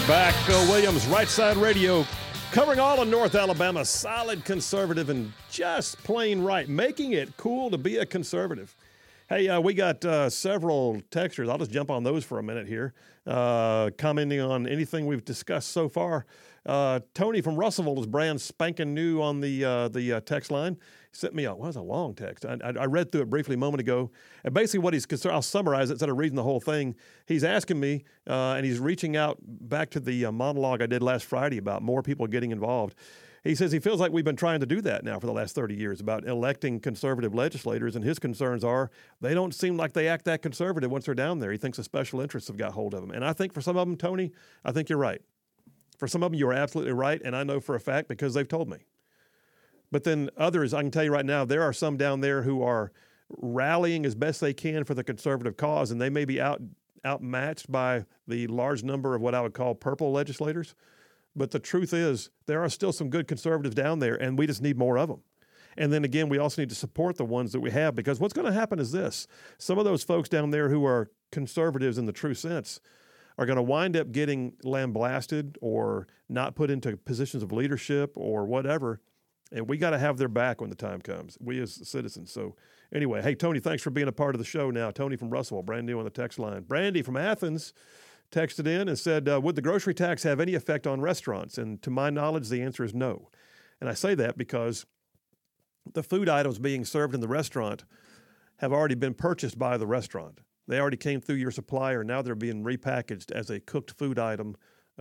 Back, Williams, Right Side Radio, covering all of North Alabama, solid conservative and just plain right, making it cool to be a conservative. Hey, we got several texters. I'll just jump on those for a minute here, commenting on anything we've discussed so far. Tony from Russellville is brand spanking new on the text line. He sent me a long text. I read through it briefly a moment ago. And basically what he's concerned, I'll summarize it instead of reading the whole thing. He's asking me, and he's reaching out back to the monologue I did last Friday about more people getting involved. He says he feels like we've been trying to do that now for the last 30 years about electing conservative legislators, and his concerns are they don't seem like they act that conservative once they're down there. He thinks the special interests have got hold of them. And I think for some of them, Tony, I think you're right. For some of them, you're absolutely right, and I know for a fact because they've told me. But then others, I can tell you right now, there are some down there who are rallying as best they can for the conservative cause, and they may be outmatched by the large number of what I would call purple legislators. But the truth is, there are still some good conservatives down there, and we just need more of them. And then again, we also need to support the ones that we have, because what's going to happen is this. Some of those folks down there who are conservatives in the true sense are going to wind up getting lambasted or not put into positions of leadership or whatever. And we got to have their back when the time comes, we as citizens. So anyway, hey, Tony, thanks for being a part of the show now. Tony from Russellville, brand new on the text line. Brandy from Athens texted in and said, would the grocery tax have any effect on restaurants? And to my knowledge, the answer is no. And I say that because the food items being served in the restaurant have already been purchased by the restaurant. They already came through your supplier. Now they're being repackaged as a cooked food item.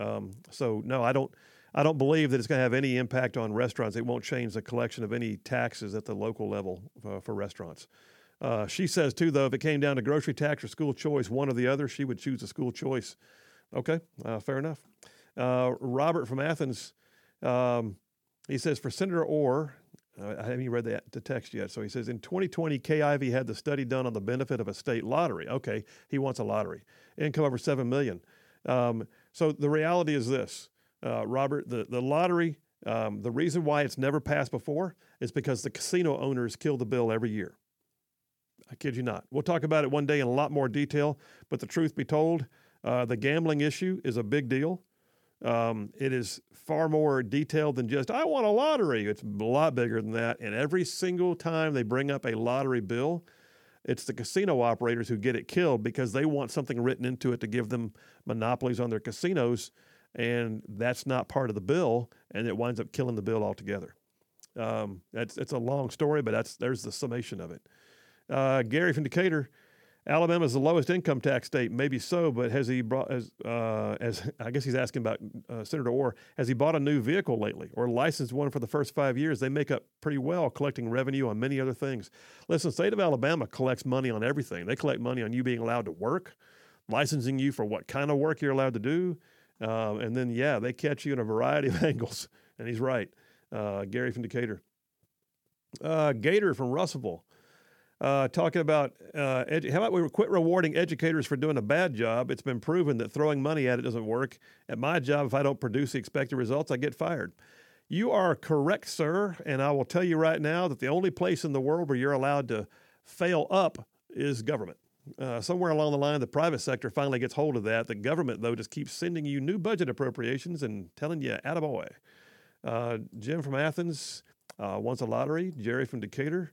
So no, I don't believe that it's going to have any impact on restaurants. It won't change the collection of any taxes at the local level for restaurants. She says, too, though, if it came down to grocery tax or school choice, one or the other, she would choose a school choice. Okay, fair enough. Robert from Athens, he says, for Senator Orr, I haven't even read the text yet. So he says, in 2020, Kay Ivey had the study done on the benefit of a state lottery. Okay, he wants a lottery. Income over $7 million. So the reality is this, Robert, the lottery, the reason why it's never passed before is because the casino owners kill the bill every year. I kid you not. We'll talk about it one day in a lot more detail, but the truth be told, the gambling issue is a big deal. It is far more detailed than just, I want a lottery. It's a lot bigger than that. And every single time they bring up a lottery bill, it's the casino operators who get it killed because they want something written into it to give them monopolies on their casinos. And that's not part of the bill, and it winds up killing the bill altogether. It's a long story, but there's the summation of it. Gary from Decatur, Alabama is the lowest income tax state. Maybe so, but has he brought, as I guess he's asking about Senator Orr, has he bought a new vehicle lately or licensed one for the first 5 years? They make up pretty well collecting revenue on many other things. Listen, the state of Alabama collects money on everything. They collect money on you being allowed to work, licensing you for what kind of work you're allowed to do. And then, they catch you in a variety of angles. And he's right. Gary from Decatur. Gator from Russellville. Talking about how about we quit rewarding educators for doing a bad job? It's been proven that throwing money at it doesn't work. At my job, if I don't produce the expected results, I get fired. You are correct, sir, and I will tell you right now that the only place in the world where you're allowed to fail up is government. Somewhere along the line, the private sector finally gets hold of that. The government, though, just keeps sending you new budget appropriations and telling you, attaboy. Jim from Athens wants a lottery. Jerry from Decatur.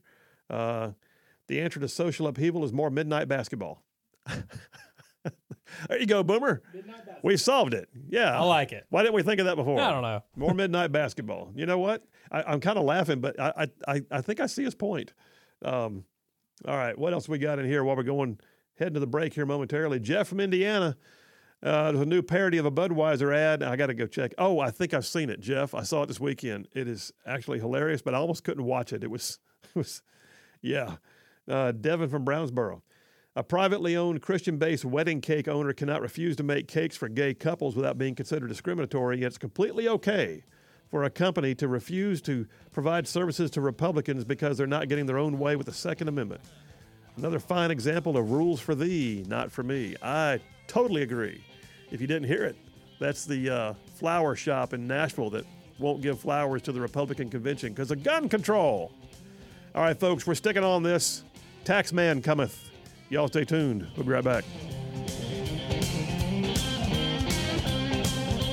The answer to social upheaval is more midnight basketball. There you go, Boomer. We solved it. Yeah. I like it. Why didn't we think of that before? I don't know. More midnight basketball. You know what? I'm kind of laughing, but I think I see his point. All right. What else we got in here while we're heading to the break here momentarily? Jeff from Indiana. There's a new parody of a Budweiser ad. I got to go check. Oh, I think I've seen it, Jeff. I saw it this weekend. It is actually hilarious, but I almost couldn't watch it. It was yeah. Devin from Brownsboro. A privately owned Christian-based wedding cake owner cannot refuse to make cakes for gay couples without being considered discriminatory, yet it's completely okay for a company to refuse to provide services to Republicans because they're not getting their own way with the Second Amendment. Another fine example of rules for thee, not for me. I totally agree. If you didn't hear it, that's the flower shop in Nashville that won't give flowers to the Republican convention because of gun control. All right, folks, we're sticking on this. Tax man cometh. Y'all stay tuned. We'll be right back.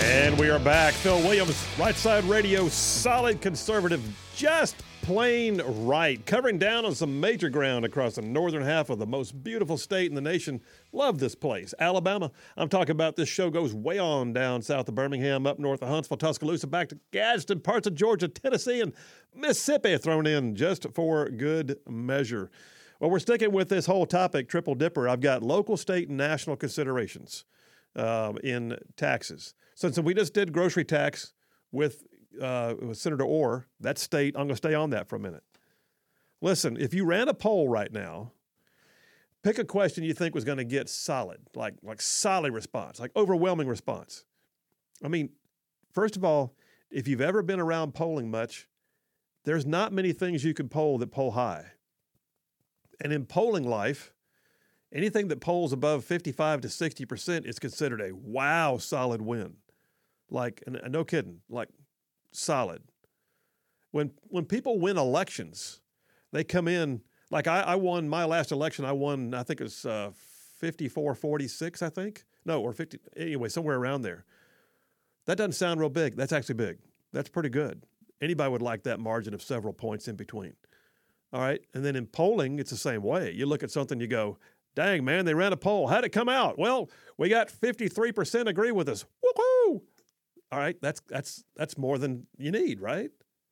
And we are back. Phil Williams, Right Side Radio, solid conservative, just plain right. Covering down on some major ground across the northern half of the most beautiful state in the nation. Love this place, Alabama. I'm talking about this show goes way on down south of Birmingham, up north of Huntsville, Tuscaloosa, back to Gadsden, parts of Georgia, Tennessee, and Mississippi thrown in just for good measure. Well, we're sticking with this whole topic, triple dipper. I've got local, state, and national considerations in taxes. Since we just did grocery tax with Senator Orr, that state, I'm going to stay on that for a minute. Listen, if you ran a poll right now, pick a question you think was going to get solid, like solid response, like overwhelming response. I mean, first of all, if you've ever been around polling much, there's not many things you can poll that poll high. And in polling life, anything that polls above 55 to 60% is considered a wow solid win. Like, and no kidding, like solid. When people win elections, they come in, like I won my last election, I think it was 54-46, I think. No, or 50, anyway, somewhere around there. That doesn't sound real big. That's actually big. That's pretty good. Anybody would like that margin of several points in between. All right, and then in polling, it's the same way. You look at something, you go, dang, man, they ran a poll. How'd it come out? Well, we got 53% agree with us. Woohoo! All right, that's more than you need, right?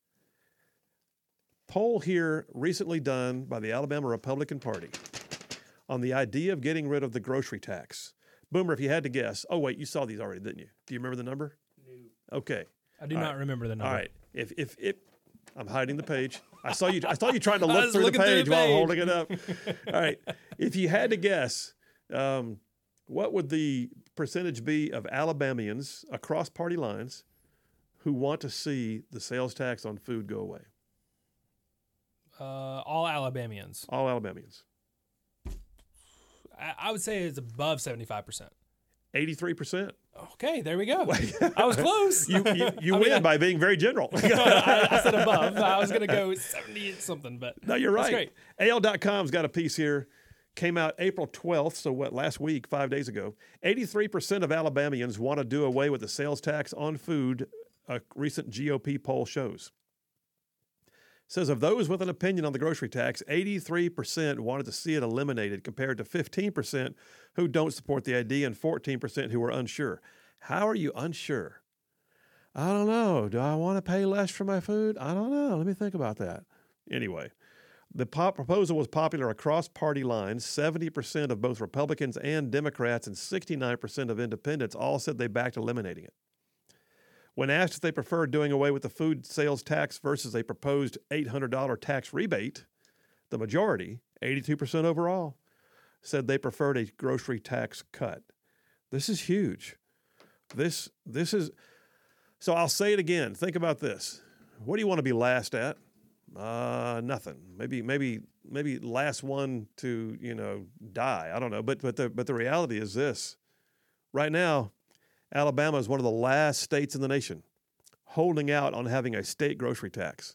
Poll here recently done by the Alabama Republican Party on the idea of getting rid of the grocery tax. Boomer, if you had to guess. Oh, wait, you saw these already, didn't you? Do you remember the number? No. Okay. I do not remember the number. All right. If I'm hiding the page. I saw you trying to look through the page while holding it up. All right. If you had to guess, what would the percentage be of Alabamians across party lines who want to see the sales tax on food go away? All Alabamians. All Alabamians. I would say it's above 75%. 83%. Okay, there we go. I was close. You win by being very general. I said above. I was going to go 70 something, but no, you're right. That's great. AL.com's got a piece here. Came out April 12th, so last week, 5 days ago. 83% of Alabamians want to do away with the sales tax on food, a recent GOP poll shows. It says of those with an opinion on the grocery tax, 83% wanted to see it eliminated compared to 15% who don't support the idea and 14% who are unsure. How are you unsure? I don't know. Do I want to pay less for my food? I don't know. Let me think about that. Anyway. The proposal was popular across party lines. 70% of both Republicans and Democrats and 69% of independents all said they backed eliminating it. When asked if they preferred doing away with the food sales tax versus a proposed $800 tax rebate, the majority, 82% overall, said they preferred a grocery tax cut. This is huge. This is, so I'll say it again. Think about this. What do you want to be last at? Nothing. Maybe last one to die. I don't know. But the reality is this: right now, Alabama is one of the last states in the nation holding out on having a state grocery tax.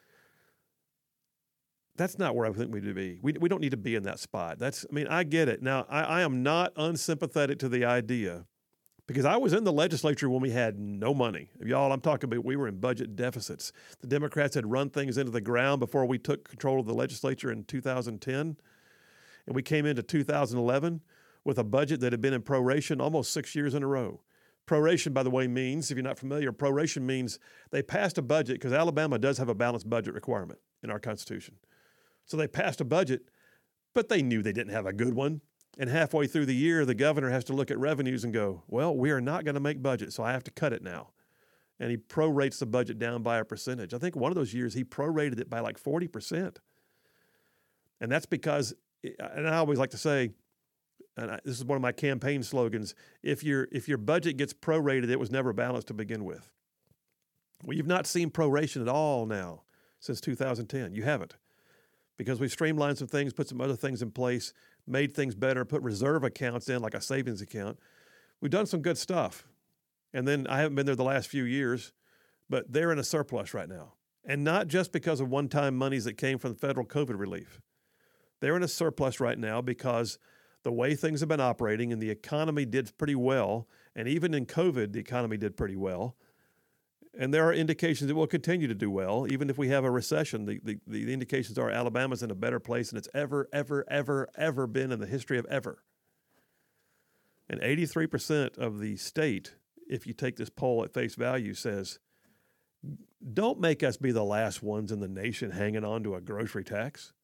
That's not where I think we need to be. We don't need to be in that spot. I get it. Now, I am not unsympathetic to the idea. Because I was in the legislature when we had no money. Y'all, I'm talking about we were in budget deficits. The Democrats had run things into the ground before we took control of the legislature in 2010. And we came into 2011 with a budget that had been in proration almost 6 years in a row. Proration, by the way, means, if you're not familiar, proration means they passed a budget because Alabama does have a balanced budget requirement in our Constitution. So they passed a budget, but they knew they didn't have a good one. And halfway through the year, the governor has to look at revenues and go, well, we are not going to make budget, so I have to cut it now. And he prorates the budget down by a percentage. I think one of those years he prorated it by like 40%. And that's because, and I always like to say, and this is one of my campaign slogans, if your budget gets prorated, it was never balanced to begin with. Well, you've not seen proration at all now since 2010. You haven't. Because we've streamlined some things, put some other things in place, made things better, put reserve accounts in like a savings account. We've done some good stuff. And then I haven't been there the last few years, but they're in a surplus right now. And not just because of one-time monies that came from the federal COVID relief. They're in a surplus right now because the way things have been operating, and the economy did pretty well. And even in COVID, the economy did pretty well. And there are indications it will continue to do well, even if we have a recession. The indications are Alabama's in a better place than it's ever been in the history of ever. And 83% of the state, if you take this poll at face value, says, don't make us be the last ones in the nation hanging on to a grocery tax.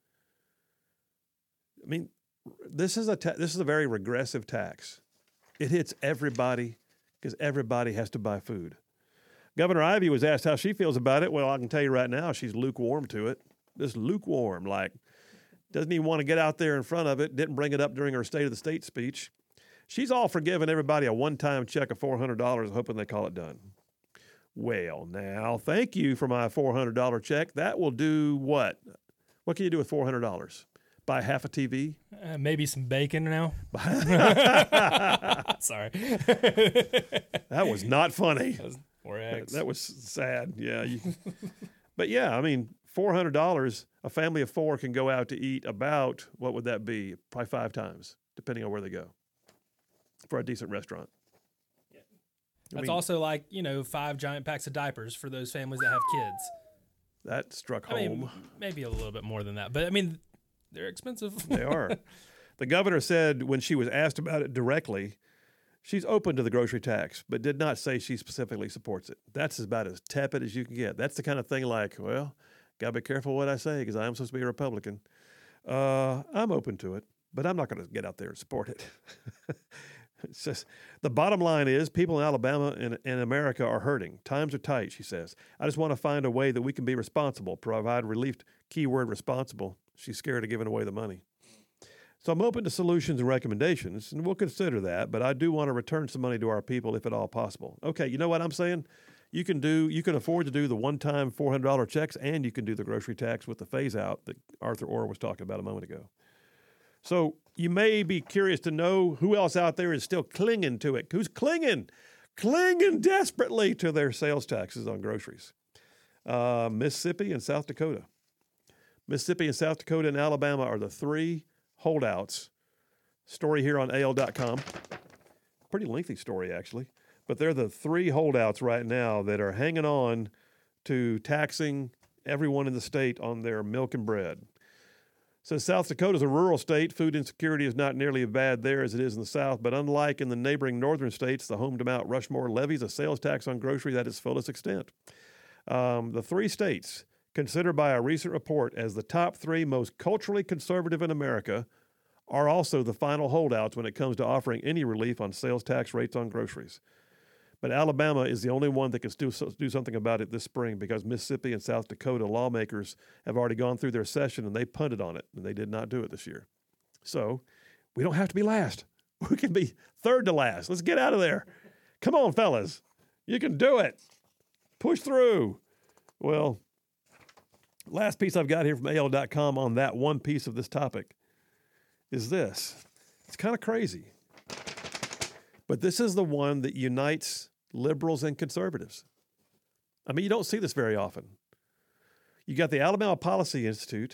I mean, this is a very regressive tax. It hits everybody because everybody has to buy food. Governor Ivey was asked how she feels about it. Well, I can tell you right now, she's lukewarm to it. Just lukewarm, like doesn't even want to get out there in front of it, didn't bring it up during her State of the State speech. She's all for giving everybody a one-time check of $400, hoping they call it done. Well, now, thank you for my $400 check. That will do what? What can you do with $400? Buy half a TV? Maybe some bacon now. Sorry. That was not funny. That was 4 eggs. That was sad. Yeah. But yeah, I mean, $400, a family of 4 can go out to eat about, what would that be? Probably 5 times, depending on where they go, for a decent restaurant. Yeah. That's also like, 5 giant packs of diapers for those families that have kids. That struck home. I mean, maybe a little bit more than that. But, I mean, they're expensive. They are. The governor said when she was asked about it directly, she's open to the grocery tax, but did not say she specifically supports it. That's about as tepid as you can get. That's the kind of thing like, well, got to be careful what I say because I'm supposed to be a Republican. I'm open to it, but I'm not going to get out there and support it. It's just, the bottom line is people in Alabama and America are hurting. Times are tight, she says. I just want to find a way that we can be responsible, provide relief, keyword responsible. She's scared of giving away the money. So I'm open to solutions and recommendations, and we'll consider that, but I do want to return some money to our people if at all possible. Okay, you know what I'm saying? You can afford to do the one-time $400 checks, and you can do the grocery tax with the phase-out that Arthur Orr was talking about a moment ago. So you may be curious to know who else out there is still clinging to it. Who's clinging desperately to their sales taxes on groceries? Mississippi and South Dakota. Mississippi and South Dakota and Alabama are the 3 holdouts. Story here on AL.com. Pretty lengthy story, actually. But they're the 3 holdouts right now that are hanging on to taxing everyone in the state on their milk and bread. Since South Dakota is a rural state, food insecurity is not nearly as bad there as it is in the South. But unlike in the neighboring northern states, the home to Mount Rushmore levies a sales tax on groceries at its fullest extent. The 3 states, considered by a recent report as the top 3 most culturally conservative in America, are also the final holdouts when it comes to offering any relief on sales tax rates on groceries. But Alabama is the only one that can do something about it this spring because Mississippi and South Dakota lawmakers have already gone through their session and they punted on it, and they did not do it this year. So we don't have to be last. We can be third to last. Let's get out of there. Come on, fellas. You can do it. Push through. Well, last piece I've got here from AL.com on that one piece of this topic is this. It's kind of crazy. But this is the one that unites liberals and conservatives. I mean, you don't see this very often. You got the Alabama Policy Institute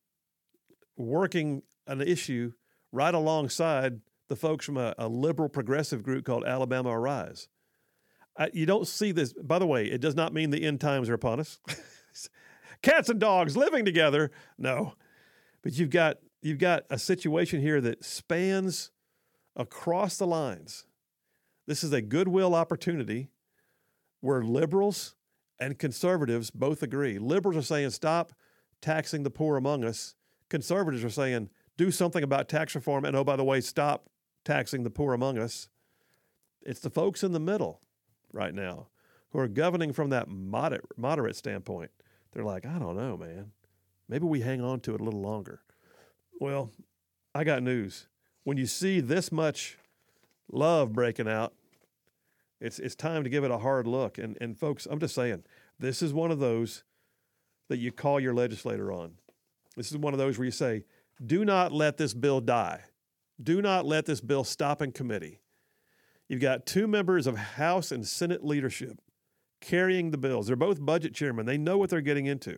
working an issue right alongside the folks from a liberal progressive group called Alabama Arise. You don't see this. By the way, it does not mean the end times are upon us. Cats and dogs living together. No. But you've got a situation here that spans across the lines. This is a goodwill opportunity where liberals and conservatives both agree. Liberals are saying, stop taxing the poor among us. Conservatives are saying, do something about tax reform. And oh, by the way, stop taxing the poor among us. It's the folks in the middle right now who are governing from that moderate standpoint. They're like, I don't know, man. Maybe we hang on to it a little longer. Well, I got news. When you see this much love breaking out, it's time to give it a hard look. And folks, I'm just saying, this is one of those that you call your legislator on. This is one of those where you say, do not let this bill die. Do not let this bill stop in committee. You've got 2 members of House and Senate leadership carrying the bills. They're both budget chairmen. They know what they're getting into.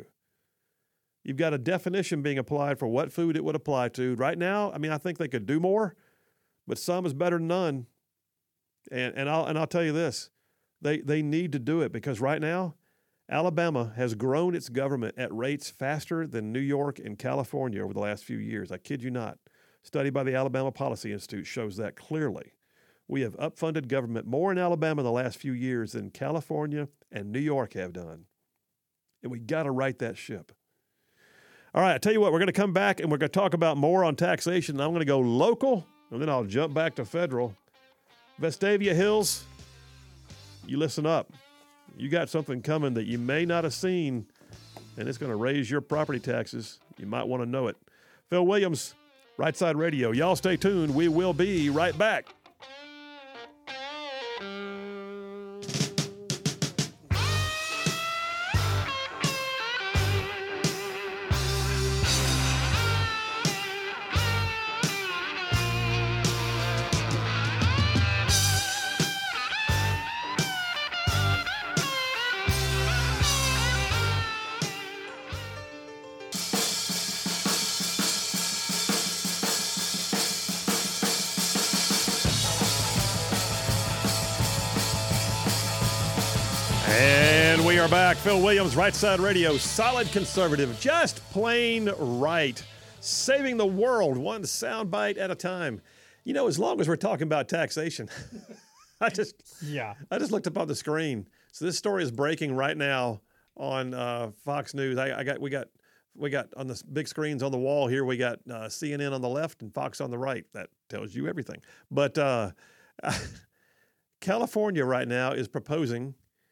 You've got a definition being applied for what food it would apply to. Right now, I mean, I think they could do more, but some is better than none. And I'll tell you this, they need to do it because right now, Alabama has grown its government at rates faster than New York and California over the last few years. I kid you not. Study by the Alabama Policy Institute shows that clearly. We have upfunded government more in Alabama the last few years than California and New York have done. And we got to right that ship. All right, I tell you what, we're going to come back and we're going to talk about more on taxation. I'm going to go local, and then I'll jump back to federal. Vestavia Hills, you listen up. You got something coming that you may not have seen, and it's going to raise your property taxes. You might want to know it. Phil Williams, Right Side Radio. Y'all stay tuned. We will be right back. And we are back. Phil Williams, Right Side Radio, solid conservative, just plain right, saving the world one soundbite at a time. You know, as long as we're talking about taxation, I just looked up on the screen. So this story is breaking right now on Fox News. We got on the big screens on the wall here. We got CNN on the left and Fox on the right. That tells you everything. But California right now is proposing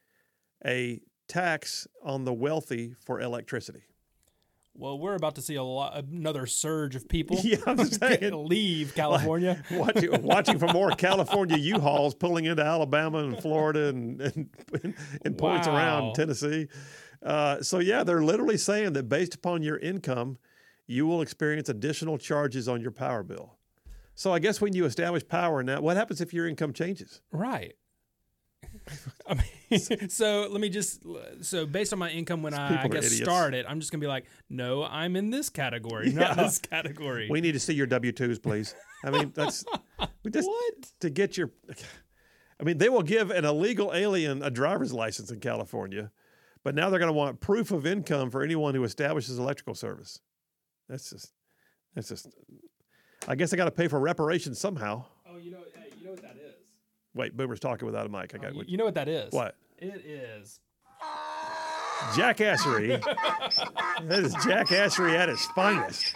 a tax on the wealthy for electricity. Well, we're about to see another surge of people I'm saying, leave California. Watching for more California U-Hauls pulling into Alabama and Florida and points around Tennessee. So, they're literally saying that based upon your income, you will experience additional charges on your power bill. So I guess when you establish power now, what happens if your income changes? Right. I mean, so based on my income when I started, I'm just going to be like, no, I'm in this category, not this category. We need to see your W-2s, please. I mean, to get your, I mean, they will give an illegal alien a driver's license in California, but now they're going to want proof of income for anyone who establishes electrical service. That's just, I guess I got to pay for reparations somehow. Oh, you know what that is? Wait, Boomer's talking without a mic. You know what that is? What? It is jackassery. That is jackassery at its finest.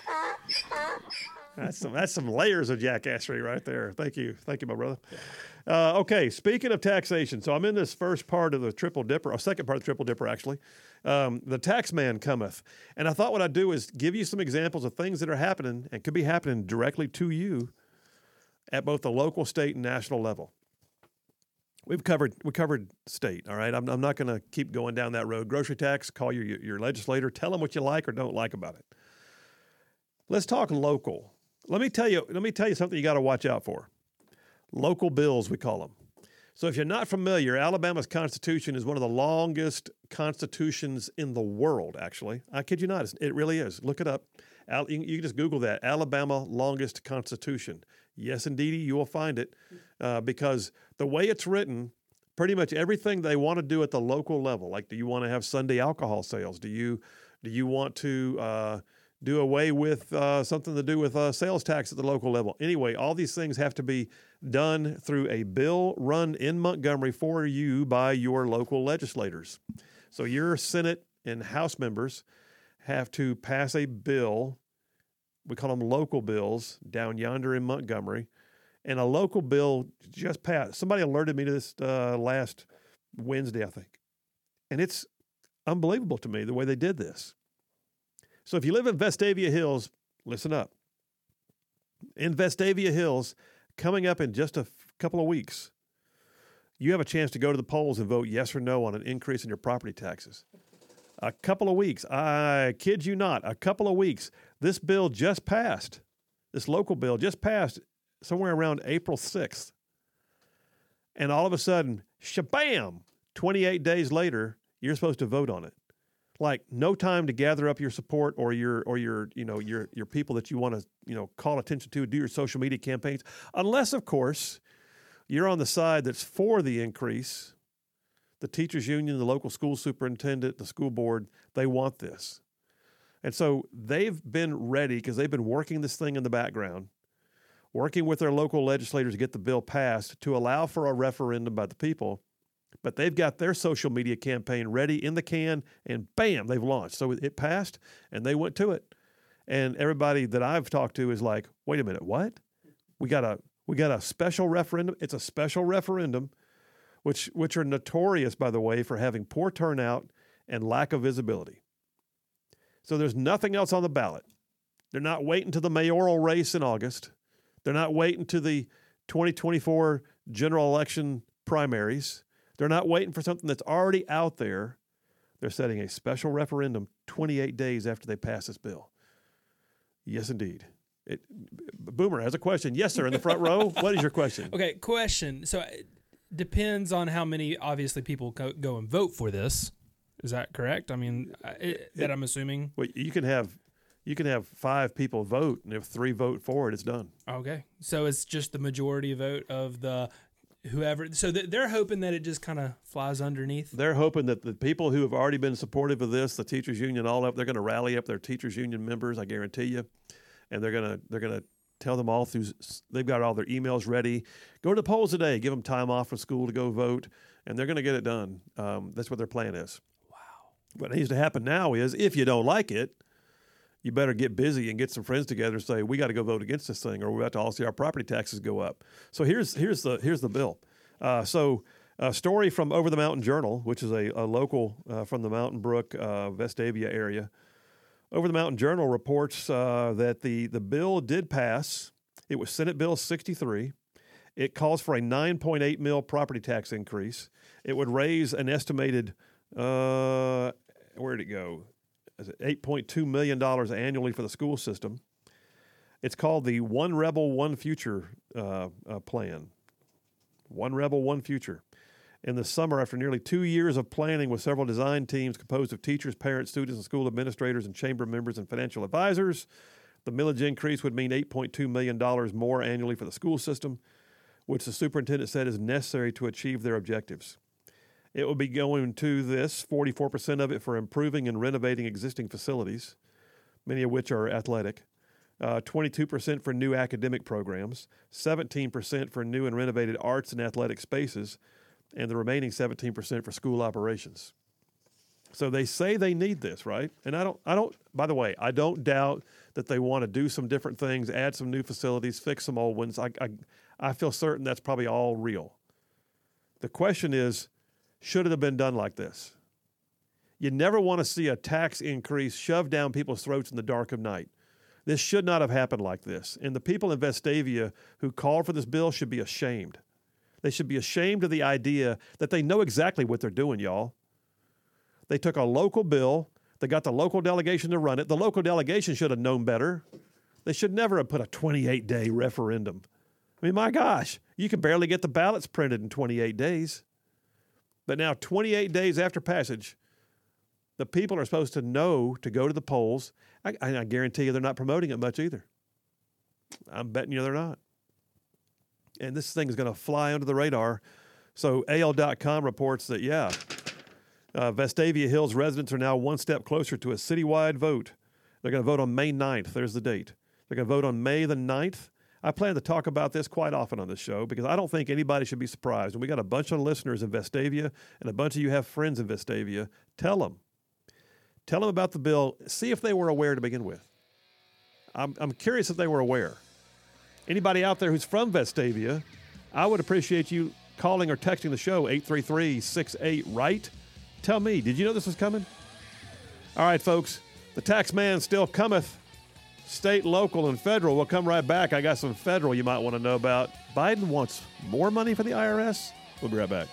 That's some layers of jackassery right there. Thank you, my brother. Okay, speaking of taxation, so I'm in this first part of the Triple Dipper, or second part of the Triple Dipper, actually. The tax man cometh. And I thought what I'd do is give you some examples of things that are happening and could be happening directly to you at both the local, state, and national level. We covered state, all right? I'm not going to keep going down that road. Grocery tax, call your legislator, tell them what you like or don't like about it. Let's talk local. Let me tell you something you got to watch out for. Local bills, we call them. So if you're not familiar, Alabama's Constitution is one of the longest constitutions in the world, actually. I kid you not. It really is. Look it up. You can just Google that, Alabama longest Constitution. Yes, indeedy, you will find it because the way it's written, pretty much everything they want to do at the local level, like do you want to have Sunday alcohol sales? Do you want to do away with something to do with sales tax at the local level? Anyway, all these things have to be done through a bill run in Montgomery for you by your local legislators. So your Senate and House members have to pass a bill. We call them local bills down yonder in Montgomery. And a local bill just passed. Somebody alerted me to this last Wednesday, I think. And it's unbelievable to me the way they did this. So if you live in Vestavia Hills, listen up. In Vestavia Hills, coming up in just a couple of weeks, you have a chance to go to the polls and vote yes or no on an increase in your property taxes. A couple of weeks. I kid you not, a couple of weeks. This bill just passed. This local bill just passed somewhere around April 6th. And all of a sudden, shabam, 28 days later, you're supposed to vote on it. like no time to gather up your support or your people that you want to call attention to, do your social media campaigns, unless of course you're on the side that's for the increase. The teachers union, the local school superintendent, the school board, they want this. And so they've been ready because they've been working this thing in the background, working with their local legislators to get the bill passed to allow for a referendum by the people. But they've got their social media campaign ready in the can, and bam, they've launched. So it passed, and they went to it. And everybody that I've talked to is like, wait a minute, what? We got a special referendum? It's a special referendum, which are notorious, by the way, for having poor turnout and lack of visibility. So there's nothing else on the ballot. They're not waiting to the mayoral race in August. They're not waiting to the 2024 general election primaries. They're not waiting for something that's already out there. They're setting a special referendum 28 days after they pass this bill. Yes, indeed. Boomer has a question. Yes, sir, in the front row. What is your question? Okay, question. So it depends on how many, obviously, people go and vote for this. Is that correct? I mean, that I'm assuming. Well, you can have 5 people vote, and if 3 vote for it, it's done. Okay, so it's just the majority vote of the whoever. So they're hoping that it just kind of flies underneath. They're hoping that the people who have already been supportive of this, the teachers union, all up, they're going to rally up their teachers union members. I guarantee you, and they're gonna tell them all through. They've got all their emails ready. Go to the polls today. Give them time off from school to go vote, and they're going to get it done. That's what their plan is. What needs to happen now is, if you don't like it, you better get busy and get some friends together and say, we got to go vote against this thing, or we're about to all see our property taxes go up. So here's the bill. So a story from Over the Mountain Journal, which is a local from the Mountain Brook, Vestavia area. Over the Mountain Journal reports that the bill did pass. It was Senate Bill 63. It calls for a 9.8 mil property tax increase. It would raise an estimated where'd it go? Is it $8.2 million annually for the school system? It's called the One Rebel, One Future plan. One Rebel, One Future. In the summer, after nearly 2 years of planning with several design teams composed of teachers, parents, students, and school administrators, and chamber members and financial advisors, the millage increase would mean $8.2 million more annually for the school system, which the superintendent said is necessary to achieve their objectives. It will be going to this, 44% of it for improving and renovating existing facilities, many of which are athletic, 22% for new academic programs, 17% for new and renovated arts and athletic spaces, and the remaining 17% for school operations. So they say they need this, right? And I don't, by the way, I don't doubt that they want to do some different things, add some new facilities, fix some old ones. I feel certain that's probably all real. The question is, should it have been done like this? You never want to see a tax increase shoved down people's throats in the dark of night. This should not have happened like this. And the people in Vestavia who called for this bill should be ashamed. They should be ashamed of the idea that they know exactly what they're doing, y'all. They took a local bill. They got the local delegation to run it. The local delegation should have known better. They should never have put a 28-day referendum. I mean, my gosh, you can barely get the ballots printed in 28 days. But now, 28 days after passage, the people are supposed to know to go to the polls. I guarantee you they're not promoting it much either. I'm betting you they're not. And this thing is going to fly under the radar. So AL.com reports that, Vestavia Hills residents are now one step closer to a citywide vote. They're going to vote on May 9th. There's the date. They're going to vote on May the 9th. I plan to talk about this quite often on this show because I don't think anybody should be surprised. And we got a bunch of listeners in Vestavia and a bunch of you have friends in Vestavia. Tell them about the bill. See if they were aware to begin with. I'm curious if they were aware. Anybody out there who's from Vestavia, I would appreciate you calling or texting the show, 833-68-RIGHT. Tell me, did you know this was coming? All right, folks, the tax man still cometh. State, local, and federal. We'll come right back. I got some federal you might want to know about. Biden wants more money for the IRS. We'll be right back.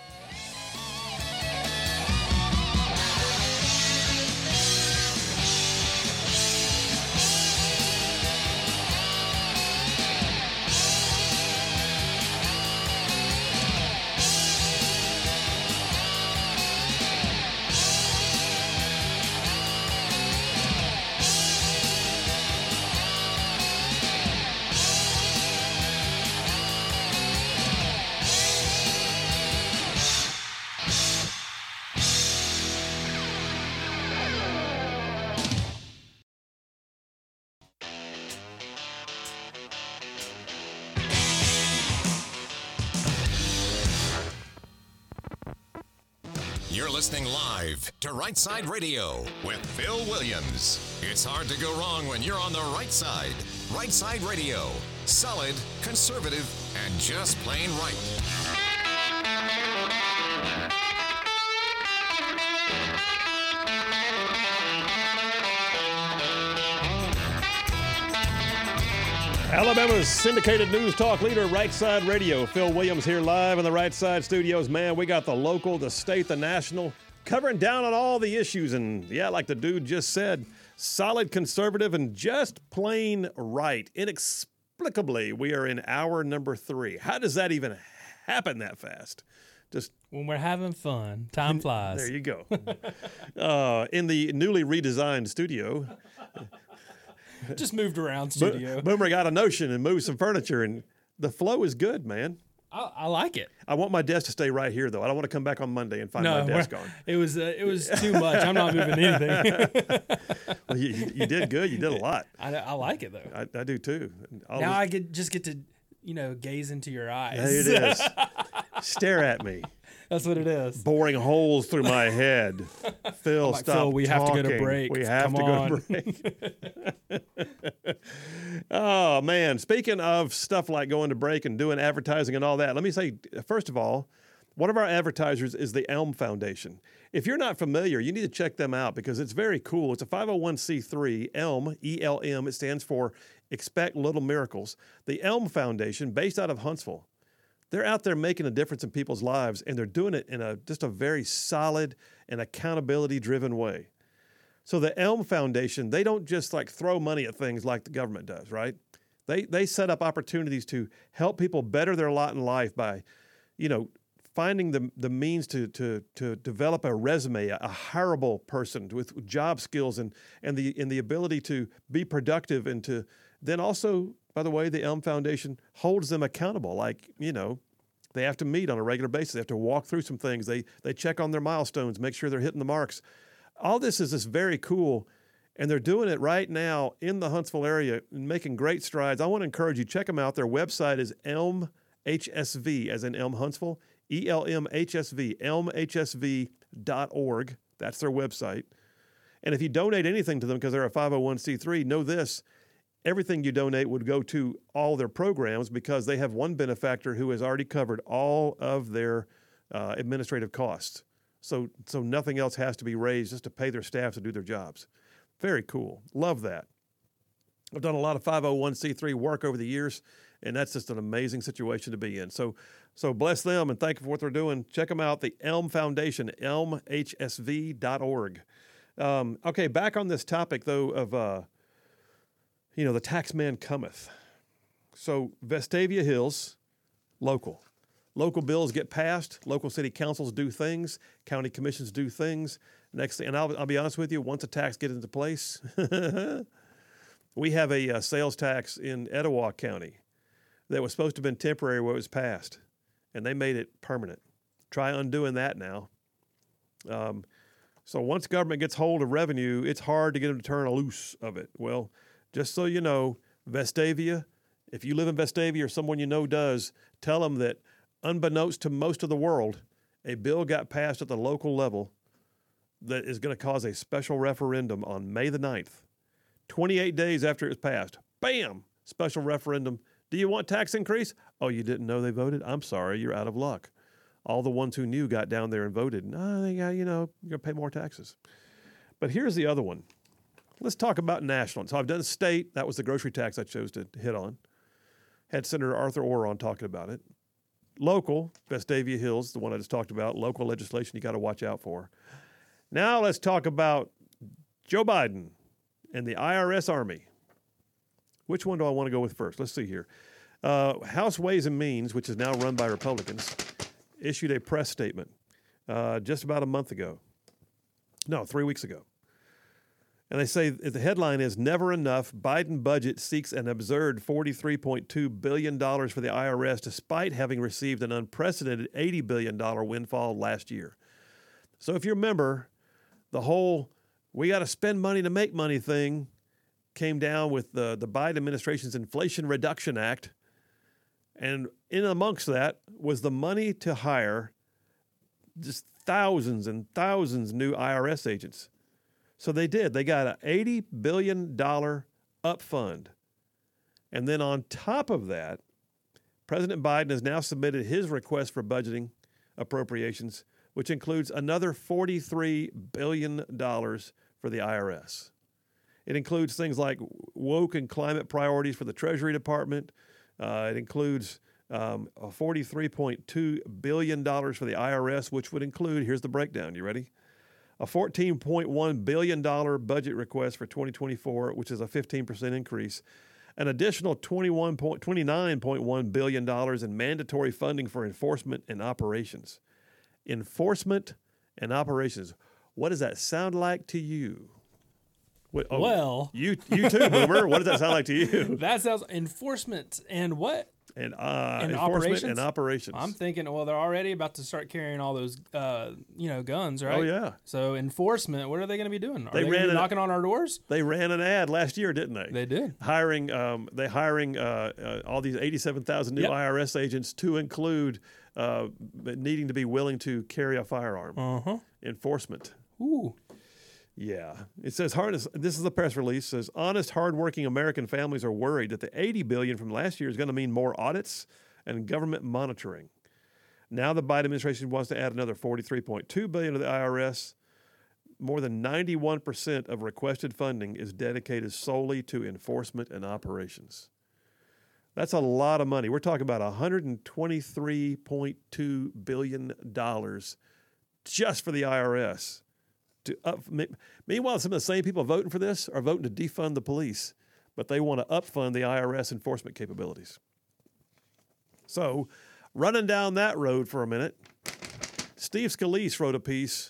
You're listening live to Right Side Radio with Phil Williams. It's hard to go wrong when you're on the right side. Right Side Radio. Solid, conservative, and just plain right. Alabama's syndicated news talk leader, Right Side Radio. Phil Williams here live in the Right Side studios. Man, we got the local, the state, the national, covering down on all the issues. And yeah, like the dude just said, solid conservative and just plain right. Inexplicably, we are in hour number 3. How does that even happen that fast? Just when we're having fun, time flies. There you go. In the newly redesigned studio. Just moved around studio. Boomer got a notion and moved some furniture, and the flow is good, man. I like it. I want my desk to stay right here, though. I don't want to come back on Monday and find my desk gone. It was too much. I'm not moving anything. Well, you did good. You did a lot. I like it though. I do too. I get to gaze into your eyes. There it is. Stare at me. That's what it is. Boring holes through my head. Phil, stop Phil, we have talking. to go to break. We have to go to break. Oh, man. Speaking of stuff like going to break and doing advertising and all that, let me say, first of all, one of our advertisers is the Elm Foundation. If you're not familiar, you need to check them out because it's very cool. It's a 501c3, Elm, E-L-M. It stands for Expect Little Miracles. The Elm Foundation, based out of Huntsville. They're out there making a difference in people's lives, and they're doing it in just a very solid and accountability-driven way. So the Elm Foundation, they don't just like throw money at things like the government does, right? They set up opportunities to help people better their lot in life by, finding the means to develop a resume, a hireable person with job skills and the ability to be productive and to then also. By the way, the Elm Foundation holds them accountable. Like, they have to meet on a regular basis. They have to walk through some things. They check on their milestones, make sure they're hitting the marks. All this is very cool, and they're doing it right now in the Huntsville area and making great strides. I want to encourage you, check them out. Their website is ElmHSV, as in Elm Huntsville, ELMHSV, elmhsv.org. That's their website. And if you donate anything to them because they're a 501c3, know this. Everything you donate would go to all their programs because they have one benefactor who has already covered all of their administrative costs. So nothing else has to be raised just to pay their staff to do their jobs. Very cool. Love that. I've done a lot of 501c3 work over the years, and that's just an amazing situation to be in. So bless them and thank you for what they're doing. Check them out, the Elm Foundation, elmhsv.org. Okay, back on this topic, though, of the tax man cometh. So Vestavia Hills, local. Local bills get passed. Local city councils do things. County commissions do things. Next thing, and I'll be honest with you, once a tax gets into place, we have a sales tax in Etowah County that was supposed to have been temporary when it was passed, and they made it permanent. Try undoing that now. So once government gets hold of revenue, it's hard to get them to turn loose of it. Well, just so you know, Vestavia, if you live in Vestavia or someone you know does, tell them that unbeknownst to most of the world, a bill got passed at the local level that is going to cause a special referendum on May the 9th. 28 days after it was passed, bam, special referendum. Do you want tax increase? Oh, you didn't know they voted? I'm sorry, you're out of luck. All the ones who knew got down there and voted. Yeah, you're going to pay more taxes. But here's the other one. Let's talk about national. So I've done state. That was the grocery tax I chose to hit on. Had Senator Arthur Orr on talking about it. Local, Vestavia Hills, the one I just talked about. Local legislation you got to watch out for. Now let's talk about Joe Biden and the IRS Army. Which one do I want to go with first? Let's see here. House Ways and Means, which is now run by Republicans, issued a press statement just about a month ago. No, 3 weeks ago. And they say the headline is, Never Enough, Biden Budget Seeks an Absurd $43.2 billion for the IRS despite having received an unprecedented $80 billion windfall last year. So if you remember, the whole we got to spend money to make money thing came down with the Biden administration's Inflation Reduction Act. And in amongst that was the money to hire just thousands and thousands of new IRS agents. So they did. They got an $80 billion up fund. And then on top of that, President Biden has now submitted his request for budgeting appropriations, which includes another $43 billion for the IRS. It includes things like woke and climate priorities for the Treasury Department. It includes $43.2 billion for the IRS, which would include, here's the breakdown, you ready? A $14.1 billion budget request for 2024, which is a 15% increase. An additional $29.1 billion in mandatory funding for enforcement and operations. Enforcement and operations. What does that sound like to you? Well, you too, Boomer. What does that sound like to you? That sounds enforcement and what? And enforcement and operations. I'm thinking, well, they're already about to start carrying all those, guns, right? Oh yeah. So enforcement, what are they going to be doing? Are they ran knocking on our doors? They ran an ad last year, didn't they? They did. Hiring all these 87,000 new IRS agents to include needing to be willing to carry a firearm. Enforcement. Ooh. Yeah. It says, this is the press release, says, honest, hardworking American families are worried that the $80 billion from last year is going to mean more audits and government monitoring. Now the Biden administration wants to add another $43.2 billion to the IRS. More than 91% of requested funding is dedicated solely to enforcement and operations. That's a lot of money. We're talking about $123.2 billion just for the IRS. Meanwhile, some of the same people voting for this are voting to defund the police, but they want to upfund the IRS enforcement capabilities. So, running down that road for a minute, Steve Scalise wrote a piece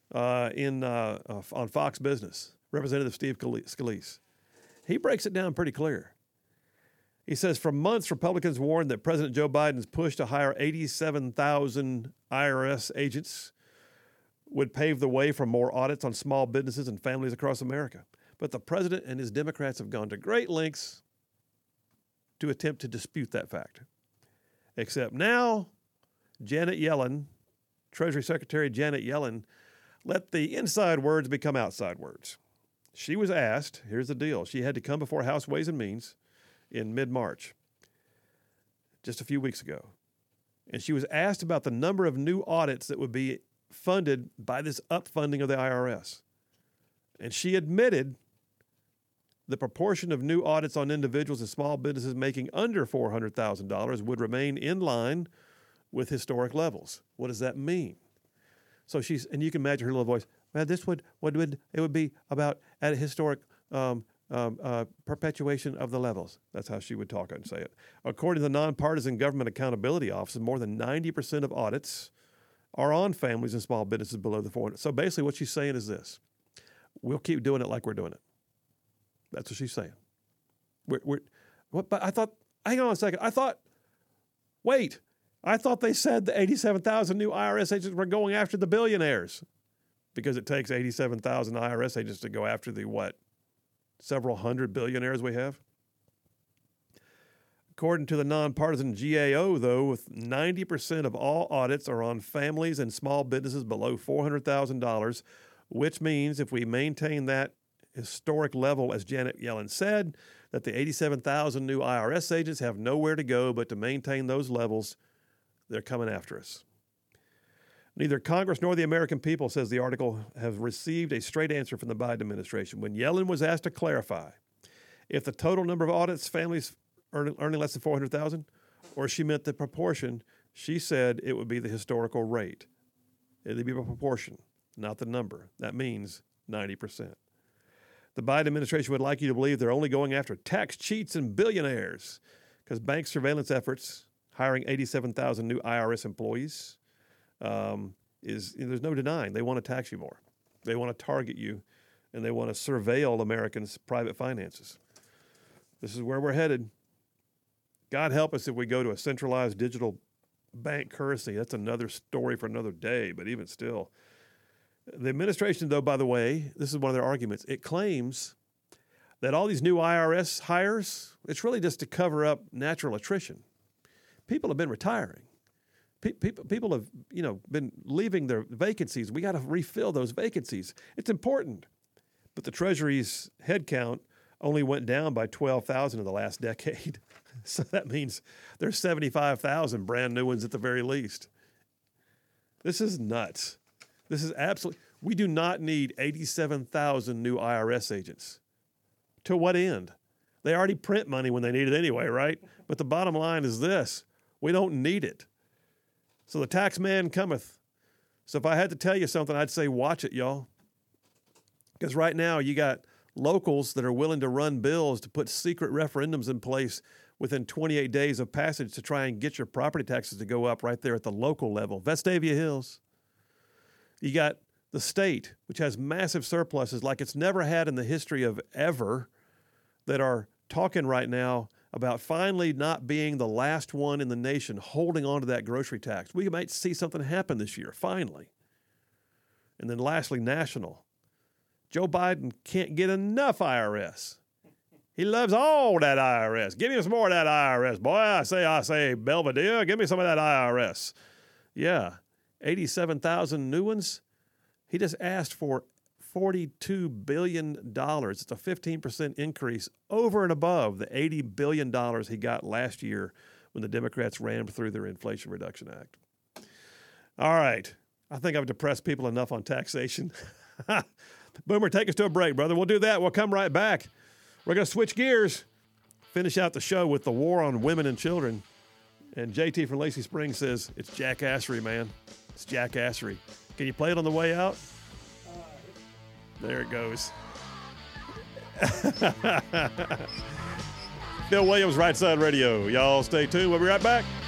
on Fox Business, Representative Steve Scalise. He breaks it down pretty clear. He says, for months, Republicans warned that President Joe Biden's push to hire 87,000 IRS agents would pave the way for more audits on small businesses and families across America. But the president and his Democrats have gone to great lengths to attempt to dispute that fact. Except now, Janet Yellen, Treasury Secretary Janet Yellen, let the inside words become outside words. She was asked, here's the deal, she had to come before House Ways and Means in mid-March, just a few weeks ago. And she was asked about the number of new audits that would be funded by this upfunding of the IRS. And she admitted the proportion of new audits on individuals and small businesses making under $400,000 would remain in line with historic levels. What does that mean? So and you can imagine her little voice, man, it would be about at a historic perpetuation of the levels. That's how she would talk and say it. According to the Nonpartisan Government Accountability Office, more than 90% of audits are on families and small businesses below the 400. So basically what she's saying is this. We'll keep doing it like we're doing it. That's what she's saying. But I thought, hang on a second. I thought they said the 87,000 new IRS agents were going after the billionaires because it takes 87,000 IRS agents to go after the several hundred billionaires we have. According to the nonpartisan GAO, though, with 90% of all audits are on families and small businesses below $400,000, which means if we maintain that historic level, as Janet Yellen said, that the 87,000 new IRS agents have nowhere to go but to maintain those levels, they're coming after us. Neither Congress nor the American people, says the article, have received a straight answer from the Biden administration. When Yellen was asked to clarify if the total number of audits families earning less than $400,000, or she meant the proportion, she said it would be the historical rate. It would be a proportion, not the number. That means 90%. The Biden administration would like you to believe they're only going after tax cheats and billionaires because bank surveillance efforts, hiring 87,000 new IRS employees, there's no denying they want to tax you more. They want to target you, and they want to surveil Americans' private finances. This is where we're headed. God help us if we go to a centralized digital bank currency. That's another story for another day, but even still. The administration, though, by the way, this is one of their arguments. It claims that all these new IRS hires, it's really just to cover up natural attrition. People have been retiring. People have, been leaving their vacancies. We got to refill those vacancies. It's important. But the Treasury's headcount only went down by 12,000 in the last decade. So that means there's 75,000 brand new ones at the very least. This is nuts. This is absolutely, we do not need 87,000 new IRS agents. To what end? They already print money when they need it anyway, right? But the bottom line is this: we don't need it. So the tax man cometh. So if I had to tell you something, I'd say watch it, y'all. Because right now you got locals that are willing to run bills to put secret referendums in place within 28 days of passage to try and get your property taxes to go up right there at the local level. Vestavia Hills. You got the state, which has massive surpluses like it's never had in the history of ever, that are talking right now about finally not being the last one in the nation holding on to that grocery tax. We might see something happen this year, finally. And then lastly, national. Joe Biden can't get enough IRS. He loves all that IRS. Give me some more of that IRS. Boy, I say, Belvedere, give me some of that IRS. Yeah, 87,000 new ones. He just asked for $42 billion. It's a 15% increase over and above the $80 billion he got last year when the Democrats rammed through their Inflation Reduction Act. All right. I think I've depressed people enough on taxation. Boomer, take us to a break, brother. We'll do that. We'll come right back. We're going to switch gears, finish out the show with the war on women and children. And JT from Lacey Springs says, it's jackassery, man. It's jackassery. Can you play it on the way out? There it goes. Phil Williams, Right Side Radio. Y'all stay tuned. We'll be right back.